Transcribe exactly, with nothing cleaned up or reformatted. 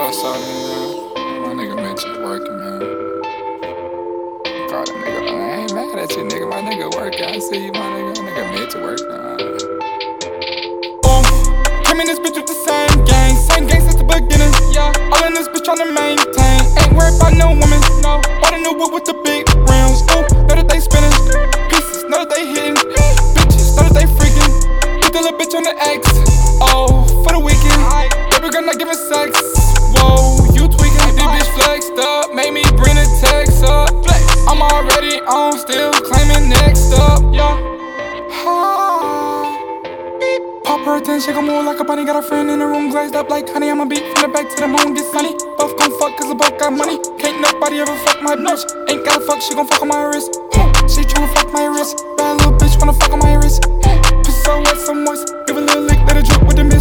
what's up, man? My nigga Mitch is working, man. Call that nigga. I ain't mad at you, nigga. My nigga working. I see you, my nigga. My nigga Mitch working. Boom. Came in this bitch with the same gang. Same gang since the beginning. Yeah. All in this bitch tryna maintain. Ain't worried about no woman. No. Bought a new whip with the big rims. Ooh, know that they spinning. Pieces, know that they hitting. Bitches, know that they freaking. Put the little bitch on the X. Oh, for the weekend. Baby girl not giving sex. Whoa, you tweaking. This bitch flexed up. Made me bring the text up. I'm already on, still claiming next up. Yeah. Pop her attention, she gon' move like a bunny. Got a friend in the room glazed up like honey. I'ma beat from the back to the moon, get sunny. Both gon' fuck cause the both got money. Can't nobody ever fuck my bitch. Ain't gotta fuck, she gon' fuck on my wrist. She tryna fuck my wrist. Bad little bitch wanna fuck on my wrist. Piss so wet, some moist. Give a little lick, let it drip with the mist.